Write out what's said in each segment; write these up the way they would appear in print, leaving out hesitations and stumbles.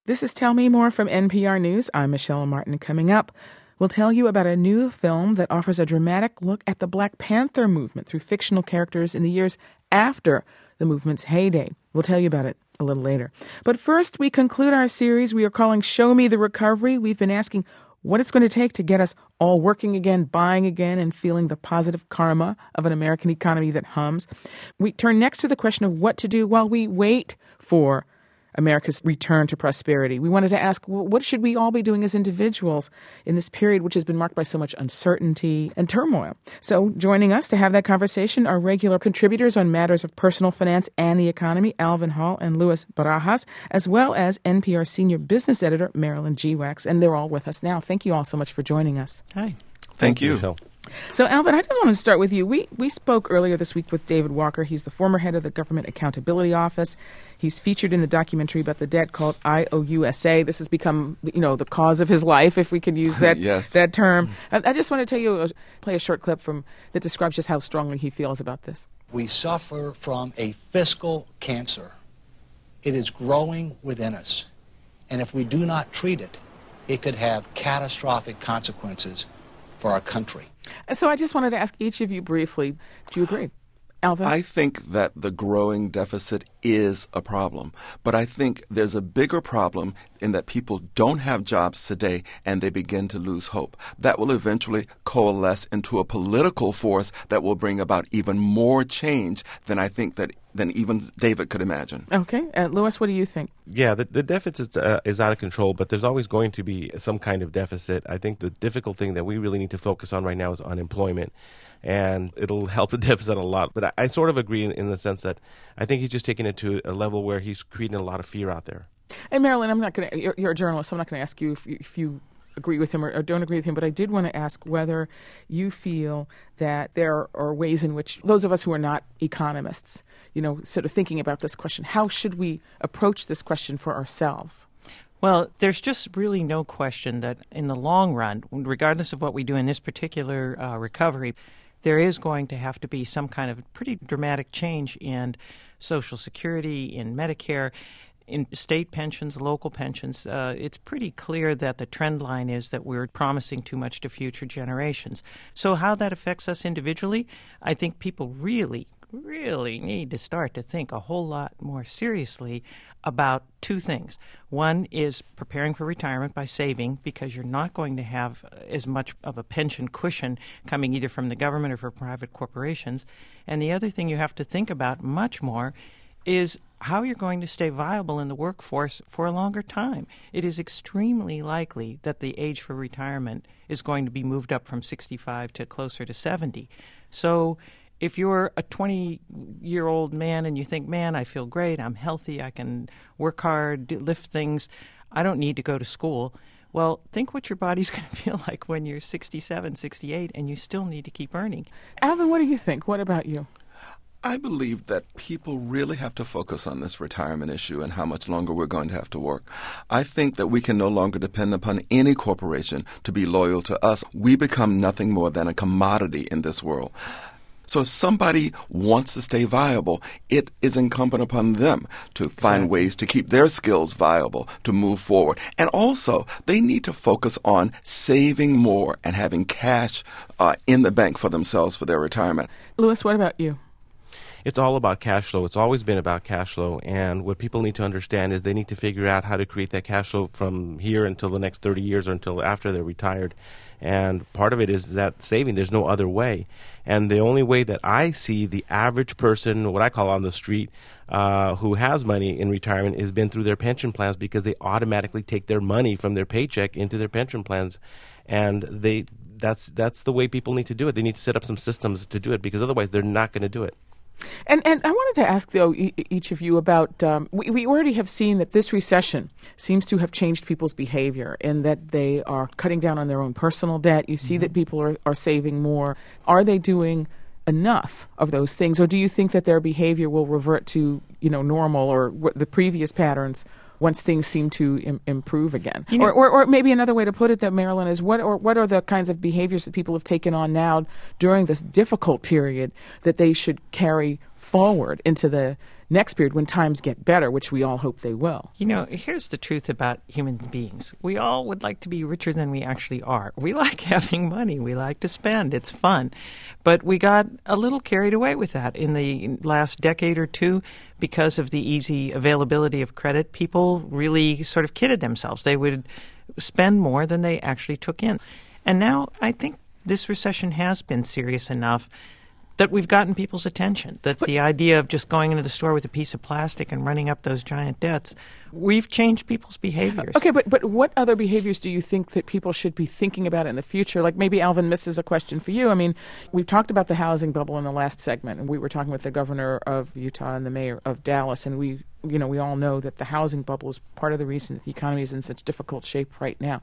This is Tell Me More from NPR News. I'm Michelle Martin. Coming up, we'll tell you about a new film that offers a dramatic look at the Black Panther movement through fictional characters in the years after the movement's heyday. We'll tell you about it a little later. But first, we conclude our series we are calling Show Me the Recovery. We've been asking what it's going to take to get us all working again, buying again, and feeling the positive karma of an American economy that hums. We turn next to the question of what to do while we wait for America's return to prosperity. We wanted to ask, what should we all be doing as individuals in this period which has been marked by so much uncertainty and turmoil? So joining us to have that conversation are regular contributors on matters of personal finance and the economy, Alvin Hall and Luis Barajas, as well as NPR senior business editor Marilyn G. Wax. And they're all with us now. Thank you all so much for joining us. Hi. Thank you. Michelle. So, Alvin, I just want to start with you. We spoke earlier this week with David Walker. He's the former head of the Government Accountability Office. He's featured in the documentary about the debt called IOUSA. This has become, the cause of his life, if we could use that Yes. that term. I just want to tell you, play a short clip that describes just how strongly he feels about this. We suffer from a fiscal cancer. It is growing within us. And if we do not treat it, it could have catastrophic consequences for our country. So I just wanted to ask each of you briefly, do you agree? Alvin? I think that the growing deficit is a problem, but I think there's a bigger problem in that people don't have jobs today and they begin to lose hope. That will eventually coalesce into a political force that will bring about even more change than even David could imagine. Okay. Louis, what do you think? Yeah, the deficit is out of control, but there's always going to be some kind of deficit. I think the difficult thing that we really need to focus on right now is unemployment, and it'll help the deficit a lot. But I sort of agree in the sense that I think he's just taking it to a level where he's creating a lot of fear out there. And Marilyn, I'm not going to. You're a journalist, so I'm not going to ask you if you agree with him or don't agree with him, but I did want to ask whether you feel that there are ways in which those of us who are not economists, sort of thinking about this question, how should we approach this question for ourselves? Well, there's just really no question that in the long run, regardless of what we do in this particular recovery, there is going to have to be some kind of pretty dramatic change in Social Security, in Medicare, in state pensions, local pensions. It's pretty clear that the trend line is that we're promising too much to future generations. So how that affects us individually, I think people really need to start to think a whole lot more seriously about two things. One is preparing for retirement by saving, because you're not going to have as much of a pension cushion coming either from the government or from private corporations. And the other thing you have to think about much more is how you're going to stay viable in the workforce for a longer time. It is extremely likely that the age for retirement is going to be moved up from 65 to closer to 70. So if you're a 20-year-old man and you think, man, I feel great, I'm healthy, I can work hard, lift things, I don't need to go to school. Well, think what your body's going to feel like when you're 67, 68, and you still need to keep earning. Alvin, what do you think? What about you? I believe that people really have to focus on this retirement issue and how much longer we're going to have to work. I think that we can no longer depend upon any corporation to be loyal to us. We become nothing more than a commodity in this world. So if somebody wants to stay viable, it is incumbent upon them to find ways to keep their skills viable, to move forward. And also, they need to focus on saving more and having cash in the bank for themselves for their retirement. Louis, what about you? It's all about cash flow. It's always been about cash flow. And what people need to understand is they need to figure out how to create that cash flow from here until the next 30 years or until after they're retired. And part of it is that saving. There's no other way. And the only way that I see the average person, what I call on the street, who has money in retirement has been through their pension plans, because they automatically take their money from their paycheck into their pension plans. And that's the way people need to do it. They need to set up some systems to do it, because otherwise they're not going to do it. And I wanted to ask, though, each of you about, we already have seen that this recession seems to have changed people's behavior in that they are cutting down on their own personal debt. You see that people are saving more. Are they doing enough of those things, or do you think that their behavior will revert to, normal or the previous patterns once things seem to improve again? Or maybe another way to put it, that Marilyn, is what are the kinds of behaviors that people have taken on now during this difficult period that they should carry forward into the next period when times get better, which we all hope they will. You know, here's the truth about human beings. We all would like to be richer than we actually are. We like having money. We like to spend. It's fun. But we got a little carried away with that in the last decade or two because of the easy availability of credit. People really sort of kidded themselves. They would spend more than they actually took in. And now I think this recession has been serious enough that we've gotten people's attention, that the idea of just going into the store with a piece of plastic and running up those giant debts, we've changed people's behaviors. Okay, but what other behaviors do you think that people should be thinking about in the future? Like maybe, Alvin, this is a question for you. I mean, we've talked about the housing bubble in the last segment, and we were talking with the governor of Utah and the mayor of Dallas, and we all know that the housing bubble is part of the reason that the economy is in such difficult shape right now.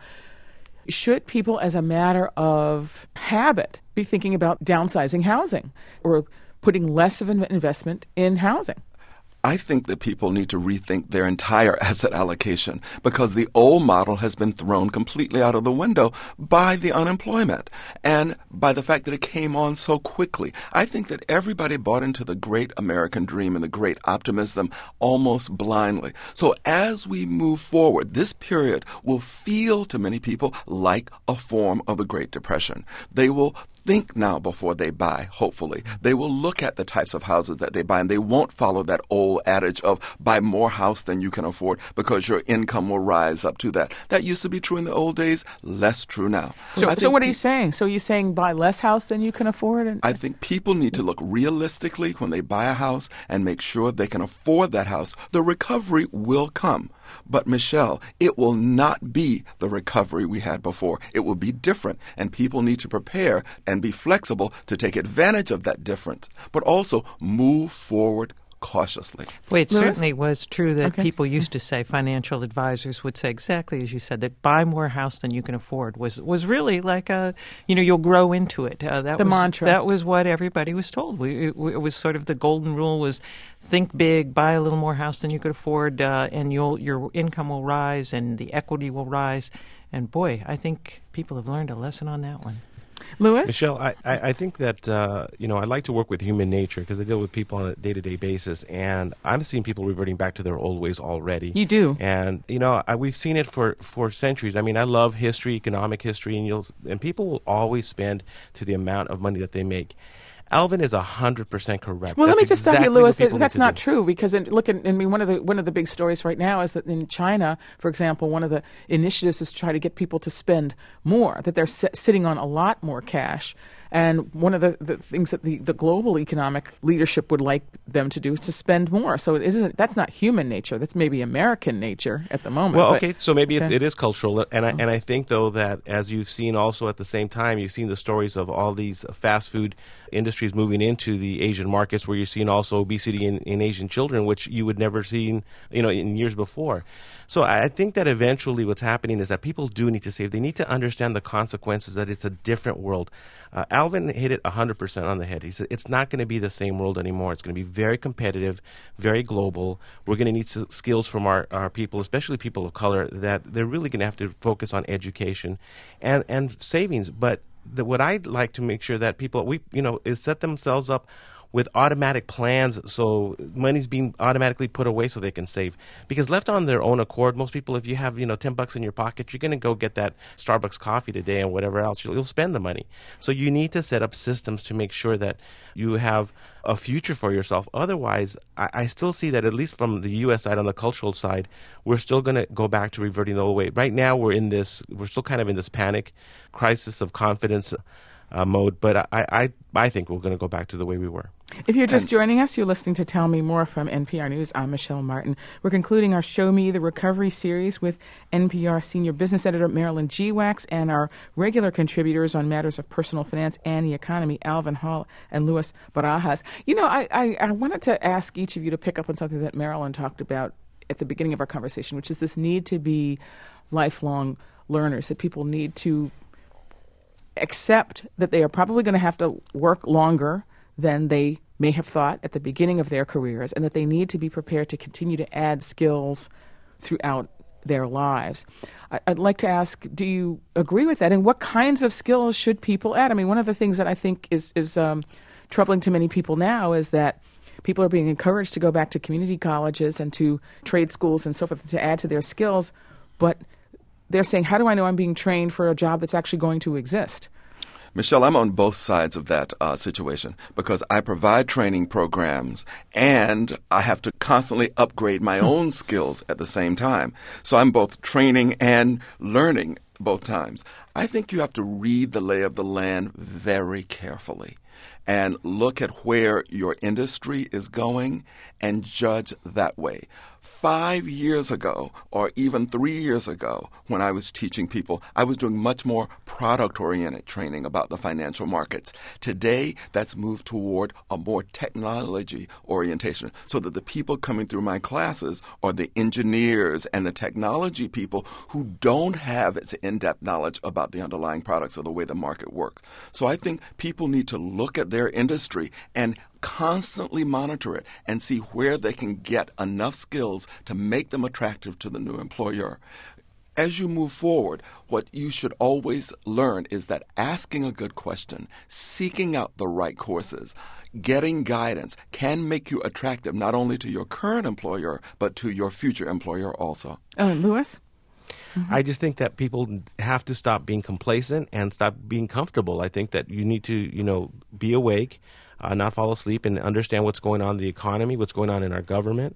Should people, as a matter of habit, be thinking about downsizing housing or putting less of an investment in housing? I think that people need to rethink their entire asset allocation because the old model has been thrown completely out of the window by the unemployment and by the fact that it came on so quickly. I think that everybody bought into the great American dream and the great optimism almost blindly. So as we move forward, this period will feel to many people like a form of the Great Depression. They will think now before they buy, hopefully. They will look at the types of houses that they buy, and they won't follow that old adage of buy more house than you can afford because your income will rise up to that. That used to be true in the old days, less true now. So what are you saying? So you're saying buy less house than you can afford? I think people need to look realistically when they buy a house and make sure they can afford that house. The recovery will come. But, Michelle, it will not be the recovery we had before. It will be different, and people need to prepare and be flexible to take advantage of that difference, but also move forward cautiously. Well, it certainly was true that people used to say, financial advisors would say exactly as you said, that buy more house than you can afford was really like you'll grow into it. The mantra. That was what everybody was told. It was sort of the golden rule was think big, buy a little more house than you could afford, and your income will rise and the equity will rise. And boy, I think people have learned a lesson on that one. Louis? Michelle, I think that, I like to work with human nature because I deal with people on a day-to-day basis, and I'm seeing people reverting back to their old ways already. You do? And, we've seen it for centuries. I mean, I love history, economic history, and people will always spend to the amount of money that they make. Alvin is 100% correct. Well, let me just tell you, Louis, that's not do. true because one of the big stories right now is that in China, for example, one of the initiatives is to try to get people to spend more, that they're sitting on a lot more cash. And one of the things that the global economic leadership would like them to do is to spend more. So that's not human nature. That's maybe American nature at the moment. Well, so maybe it is cultural. And I think, though, that as you've seen also at the same time, you've seen the stories of all these fast food industries moving into the Asian markets where you're seeing also obesity in Asian children, which you would never seen, in years before. So I think that eventually what's happening is that people do need to save. They need to understand the consequences, that it's a different world. Alvin hit it 100% on the head. He said it's not going to be the same world anymore. It's going to be very competitive, very global. We're going to need skills from our people, especially people of color, that they're really going to have to focus on education and savings. But what I'd like to make sure that people, is set themselves up with automatic plans, so money's being automatically put away so they can save. Because left on their own accord, most people, if you have $10 in your pocket, you're going to go get that Starbucks coffee today and whatever else. You'll spend the money. So you need to set up systems to make sure that you have a future for yourself. Otherwise, I still see that, at least from the U.S. side, on the cultural side, we're still going to go back to reverting the old way. Right now, we're still kind of in this panic, crisis of confidence mode, but I think we're going to go back to the way we were. If you're just joining us, you're listening to Tell Me More from NPR News. I'm Michelle Martin. We're concluding our Show Me the Recovery series with NPR Senior Business Editor Marilyn G. Wax and our regular contributors on matters of personal finance and the economy, Alvin Hall and Louis Barajas. I wanted to ask each of you to pick up on something that Marilyn talked about at the beginning of our conversation, which is this need to be lifelong learners, that people need to accept that they are probably going to have to work longer than they may have thought at the beginning of their careers, and that they need to be prepared to continue to add skills throughout their lives. I'd like to ask, do you agree with that? And what kinds of skills should people add? I mean, one of the things that I think is troubling to many people now is that people are being encouraged to go back to community colleges and to trade schools and so forth to add to their skills, but they're saying, how do I know I'm being trained for a job that's actually going to exist? Michelle, I'm on both sides of that situation because I provide training programs and I have to constantly upgrade my own skills at the same time. So I'm both training and learning both times. I think you have to read the lay of the land very carefully and look at where your industry is going and judge that way. 5 years ago, or even 3 years ago, when I was teaching people, I was doing much more product-oriented training about the financial markets. Today, that's moved toward a more technology orientation, so that the people coming through my classes are the engineers and the technology people who don't have its in-depth knowledge about the underlying products or the way the market works. So I think people need to look at their industry and constantly monitor it and see where they can get enough skills to make them attractive to the new employer. As you move forward, what you should always learn is that asking a good question, seeking out the right courses, getting guidance can make you attractive not only to your current employer, but to your future employer also. Louis? Mm-hmm. I just think that people have to stop being complacent and stop being comfortable. I think that you need to, be awake, not fall asleep, and understand what's going on in the economy, what's going on in our government.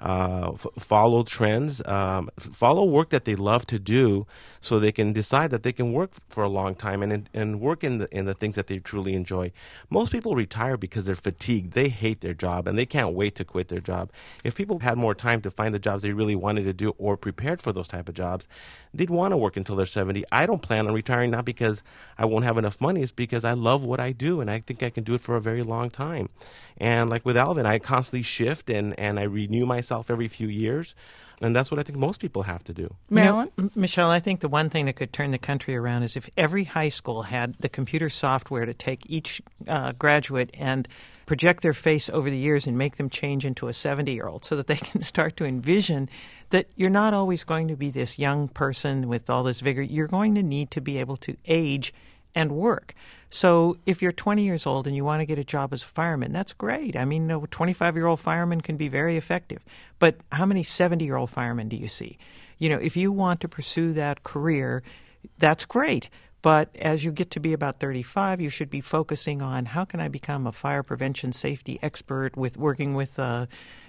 Follow trends, follow work that they love to do, so they can decide that they can work for a long time and work in the things that they truly enjoy. Most people retire because they're fatigued. They hate their job and they can't wait to quit their job. If people had more time to find the jobs they really wanted to do or prepared for those type of jobs, they'd want to work until they're 70. I don't plan on retiring, not because I won't have enough money. It's because I love what I do and I think I can do it for a very long time. And like with Alvin, I constantly shift and I renew myself every few years. And that's what I think most people have to do. Marilyn? Michelle, I think the one thing that could turn the country around is if every high school had the computer software to take each graduate and project their face over the years and make them change into a 70-year-old so that they can start to envision that you're not always going to be this young person with all this vigor. You're going to need to be able to age and work. So if you're 20 years old and you want to get a job as a fireman, that's great. I mean, a 25-year-old fireman can be very effective. But how many 70-year-old firemen do you see? If you want to pursue that career, that's great. But as you get to be about 35, you should be focusing on how can I become a fire prevention safety expert with working with a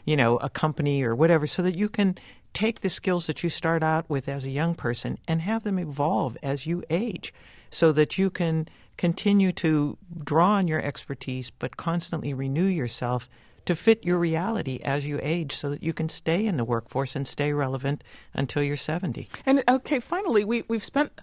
company or whatever, so that you can take the skills that you start out with as a young person and have them evolve as you age, so that you can continue to draw on your expertise but constantly renew yourself to fit your reality as you age, so that you can stay in the workforce and stay relevant until you're 70. And okay, finally, we've spent,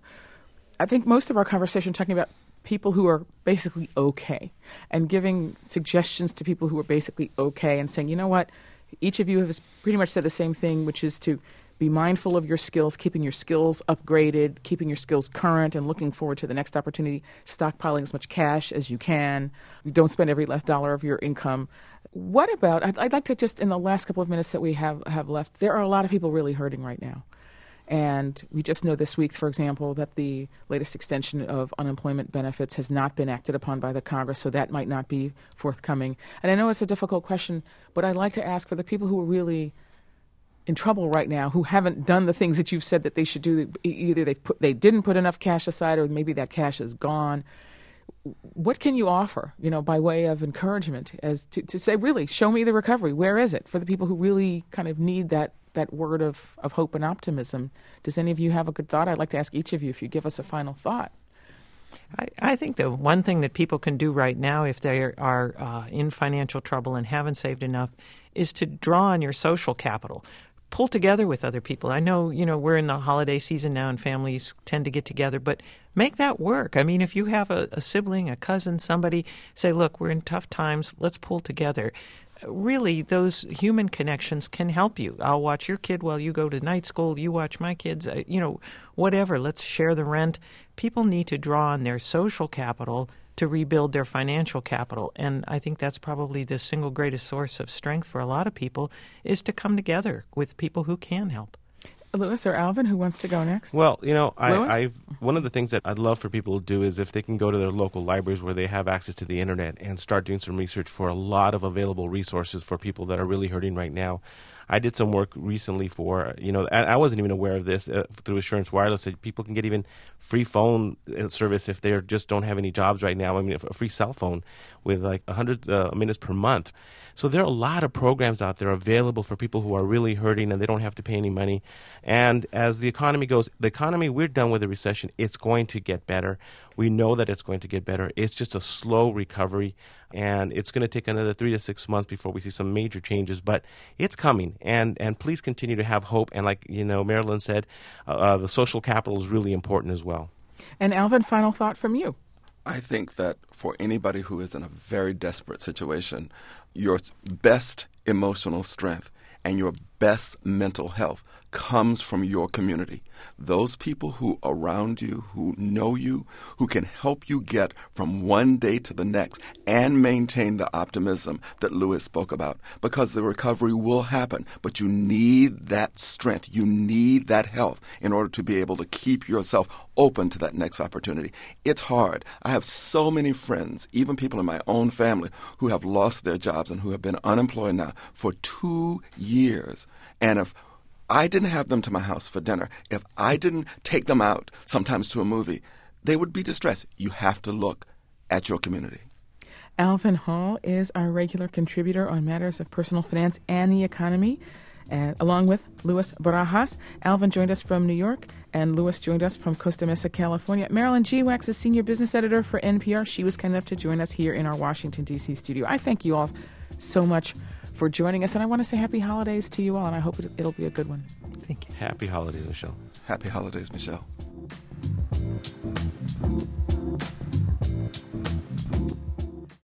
I think, most of our conversation talking about people who are basically okay and giving suggestions to people who are basically okay and saying, you know what, each of you has pretty much said the same thing, which is to be mindful of your skills, keeping your skills upgraded, keeping your skills current, and looking forward to the next opportunity, stockpiling as much cash as you can. Don't spend every last dollar of your income. What about, I'd like to just, in the last couple of minutes that we have left, there are a lot of people really hurting right now. And we just know this week, for example, that the latest extension of unemployment benefits has not been acted upon by the Congress, so that might not be forthcoming. And I know it's a difficult question, but I'd like to ask for the people who are really in trouble right now, who haven't done the things that you've said that they should do. Either they didn't put enough cash aside, or maybe that cash is gone. What can you offer, by way of encouragement, as to say, really, show me the recovery? Where is it for the people who really kind of need that word of hope and optimism? Does any of you have a good thought? I'd like to ask each of you if you give us a final thought. I think the one thing that people can do right now, if they are in financial trouble and haven't saved enough, is to draw on your social capital. Pull together with other people. I know, we're in the holiday season now and families tend to get together, but make that work. I mean, if you have a sibling, a cousin, somebody, say, look, we're in tough times, let's pull together. Really, those human connections can help you. I'll watch your kid while you go to night school. You watch my kids, whatever. Let's share the rent. People need to draw on their social capital to rebuild their financial capital. And I think that's probably the single greatest source of strength for a lot of people, is to come together with people who can help. Louis or Alvin, who wants to go next? Well, One of the things that I'd love for people to do is if they can go to their local libraries where they have access to the internet and start doing some research for a lot of available resources for people that are really hurting right now. I did some work recently for, I wasn't even aware of this through Assurance Wireless, that people can get even free phone service if they just don't have any jobs right now. I mean, a free cell phone with like 100 minutes per month. So there are a lot of programs out there available for people who are really hurting and they don't have to pay any money. And as the economy goes, we're done with the recession. It's going to get better. We know that it's going to get better. It's just a slow recovery, and it's going to take another 3 to 6 months before we see some major changes. But it's coming, and please continue to have hope. And like Marilyn said, the social capital is really important as well. And Alvin, final thought from you. I think that for anybody who is in a very desperate situation, your best emotional strength and your best mental health comes from your community. Those people who are around you, who know you, who can help you get from one day to the next and maintain the optimism that Louis spoke about. Because the recovery will happen, but you need that strength. You need that health in order to be able to keep yourself open to that next opportunity. It's hard. I have so many friends, even people in my own family, who have lost their jobs and who have been unemployed now for 2 years. And if I didn't have them to my house for dinner, if I didn't take them out sometimes to a movie, they would be distressed. You have to look at your community. Alvin Hall is our regular contributor on matters of personal finance and the economy, and along with Louis Barajas. Alvin joined us from New York, and Louis joined us from Costa Mesa, California. Marilyn G. Wax is senior business editor for NPR. She was kind enough to join us here in our Washington, D.C. studio. I thank you all so much for joining us, and I want to say happy holidays to you all, and I hope it'll be a good one. Thank you. Happy holidays, Michelle. Happy holidays, Michelle.